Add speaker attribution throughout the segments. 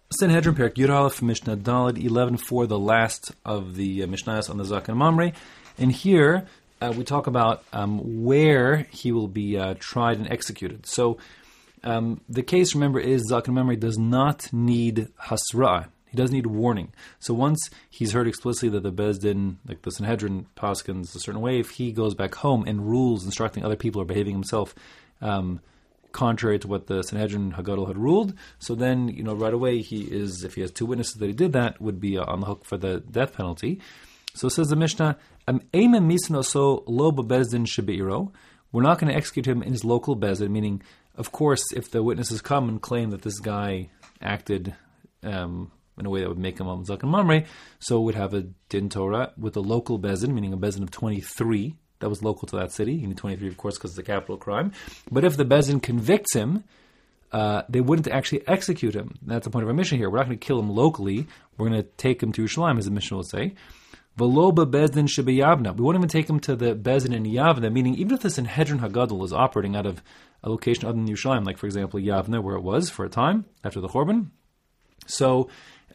Speaker 1: Sanhedrin Perek Yud Aleph Mishnah Daled 11:4, the last of the Mishnayos on the Zaken and Mamre, and here we talk about where he will be tried and executed. So the case, remember, is Zaken and Mamre does not need hasra. He doesn't need warning. So once he's heard explicitly that the Beis Din, like the Sanhedrin, paskins a certain way, if he goes back home and rules, instructing other people or behaving himself contrary to what the Sanhedrin Hagadol had ruled, so then, right away he is, if he has two witnesses that he did that, would be on the hook for the death penalty. So says the Mishnah, we're not going to execute him in his local Beis Din, meaning, of course, if the witnesses come and claim that this guy acted in a way that would make him a Zaken Mamre, so we'd have a Din Torah with a local Beis Din, meaning a Beis Din of 23, that was local to that city. You need 23, of course, because it's a capital crime. But if the Beis Din convicts him, they wouldn't actually execute him. That's the point of our mission here. We're not going to kill him locally. We're going to take him to Yerushalayim, as the mission will say. V'lo beBeis Din shebeyavna. We won't even take him to the Beis Din in Yavna, meaning even if the Sanhedrin Hagadol is operating out of a location other than Yerushalayim, like, for example, Yavna, where it was for a time after the Chorban. So,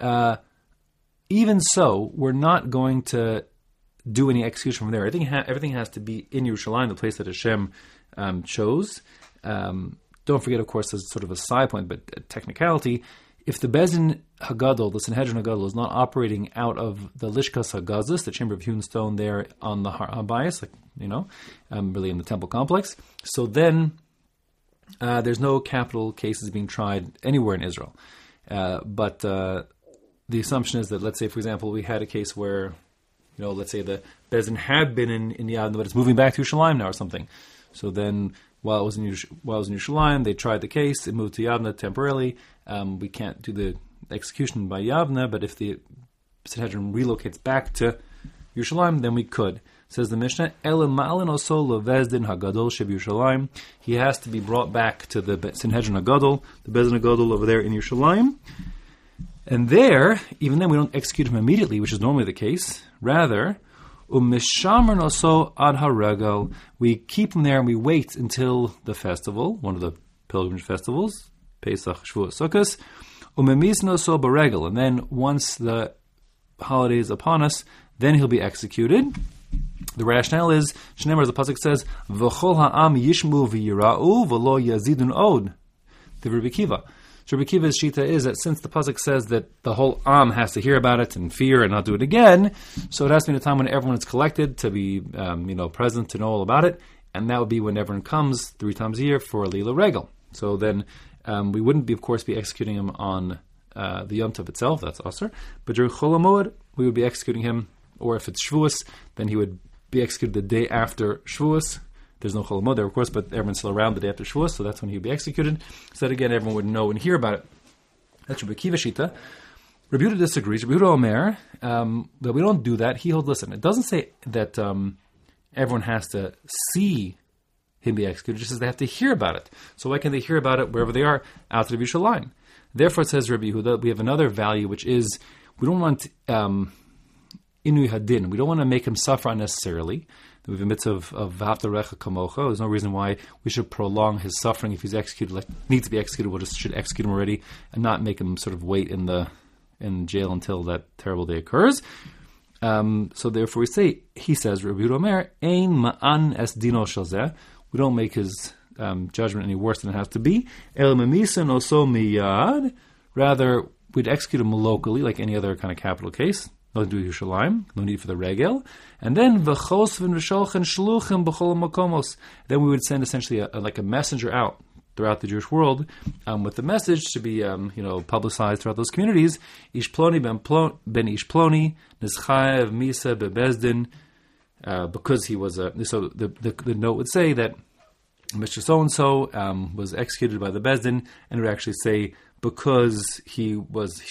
Speaker 1: even so, we're not going to do any execution from there. Everything has to be in Yerushalayim, the place that Hashem chose. Don't forget, of course, as sort of a side point, but a technicality, if the Beis Din Hagadol, the Sanhedrin Hagadol, is not operating out of the Lishkas Hagazis, the chamber of hewn stone there on the Har HaBayis, really in the temple complex, so then there's no capital cases being tried anywhere in Israel. But the assumption is that, let's say, for example, we had a case where, let's say the Beis Din had been in Yavna, but it's moving back to Yerushalayim now or something. So then, while it was in Yerushalayim, they tried the case. It moved to Yavna temporarily. We can't do the execution by Yavna, but if the Sanhedrin relocates back to Yerushalayim, then we could. Says the Mishnah, he has to be brought back to the Sanhedrin Hagadol, the Beis Din Hagadol over there in Yerushalayim. And there, even then, we don't execute him immediately, which is normally the case. Rather, u'mishamer noso ad haregal, we keep him there and we wait until the festival, one of the pilgrimage festivals, Pesach, Shavuot, Sukkot, u'memis noso baregal, and then once the holiday is upon us, then he'll be executed. The rationale is, Shneimar, as the pasuk says, v'chol ha'am yishmu v'yira'u v'lo yazidun od, the Rabbi Akiva. So Rabbi Akiva's shita is that since the pasuk says that the whole Am has to hear about it and fear and not do it again, so it has to be a time when everyone is collected to be, present to know all about it, and that would be when everyone comes 3 times a year for Lila Regal. So then we wouldn't, of course, be executing him on the Yom Tov itself, that's Asr, but during Chol HaMoed, we would be executing him, or if it's Shavuos, then he would be executed the day after Shavuos. There's no Chol HaMoed there, of course, but everyone's still around the day after Shavuos, so that's when he would be executed. So that, again, everyone would know and hear about it. That's Rabbi Akiva Shita. Rabbi Yehuda disagrees. Rabbi Yehuda Omer, that we don't do that. He holds, listen, it doesn't say that everyone has to see him be executed. It just says they have to hear about it. So why can't they hear about it wherever they are, out of the Yerushalayim? Therefore, it says Rabbi Yehuda, we have another value, which is we don't want inui hadin. We don't want to make him suffer unnecessarily. We have a mitzvah of v'havta recha kamocha. There's no reason why we should prolong his suffering if he's executed, needs to be executed. We'll just should execute him already and not make him sort of wait in jail until that terrible day occurs. So therefore, he says, Rabbi Yehuda Omer, ein ma'an es dino shel zeh. We don't make his judgment any worse than it has to be. El memisa noso miyad. Rather, we'd execute him locally, like any other kind of capital case. No need to do Yerushalayim, no need for the regel. And then v'chosvin v'sholchen shluchim b'chol makomos. Then we would send essentially like a messenger out throughout the Jewish world with the message to be publicized throughout those communities. Ish ploni ben ish ploni nizchayev misa beBeis Din, because he was so the note would say that Mr. So-and-so was executed by the Beis Din, and it would actually say because he was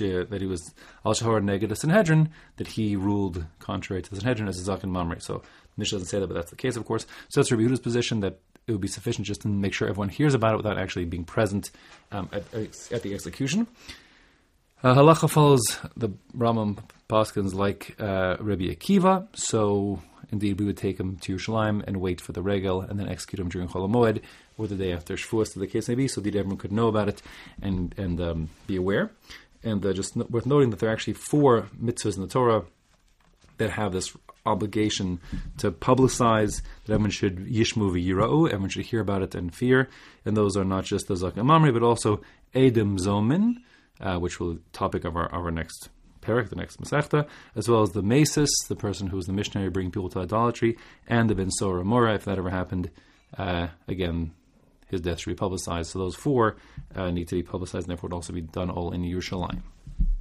Speaker 1: al shahor neged the Sanhedrin, that he ruled contrary to the Sanhedrin as a Zaken Mamre. So Mishnah doesn't say that, but that's the case, of course. So that's Rabbi Yehuda's position, that it would be sufficient just to make sure everyone hears about it without actually being present at the execution. Halacha follows the Rambam Paskins like Rabbi Akiva, so indeed we would take him to Yerushalayim and wait for the regel and then execute him during Chol HaMoed or the day after Shavuos, so the case may be, so that everyone could know about it and be aware. and just worth noting that there are actually 4 mitzvahs in the Torah that have this obligation to publicize, that everyone should yishmu v'yira'u, everyone should hear about it and fear. And those are not just the Zakei Mamre, but also Edim Zomin, which will be the topic of our next parak, the next Masechta, as well as the Mesis, the person who is the missionary bringing people to idolatry, and the Ben Sora Mora, if that ever happened. Again, his death should be publicized. So those 4 need to be publicized, and therefore would also be done all in Yerushalayim.